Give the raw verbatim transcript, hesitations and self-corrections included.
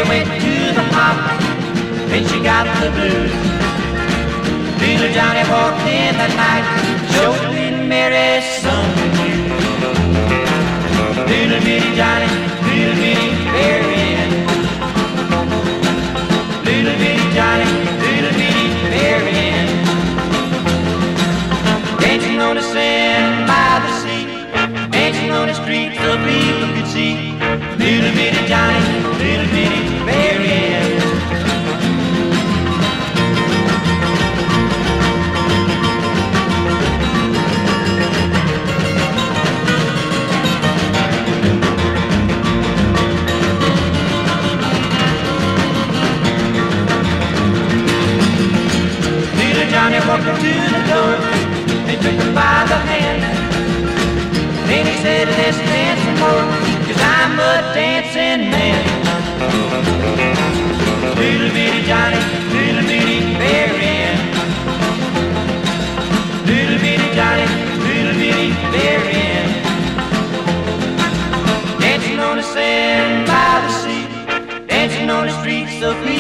Mary went to the pop, and she got the blues. Little Johnny walked in that night, showed little Mary something new. Little bitty Johnny, little bitty Marian. Little bitty Johnny, little bitty Marian. Dancing on the sand by the sea, dancing on the streets so people could see. Little bitty Johnny, little bitty Marian. Little Johnny walked up to the door and took her by the hand. Then he said, let's dance some more, 'cause I'm a dancing man. Little bitty Johnny, little bitty Marian. Little bitty Johnny, little bitty Marian. Dancing on the sand by the sea, dancing on the streets of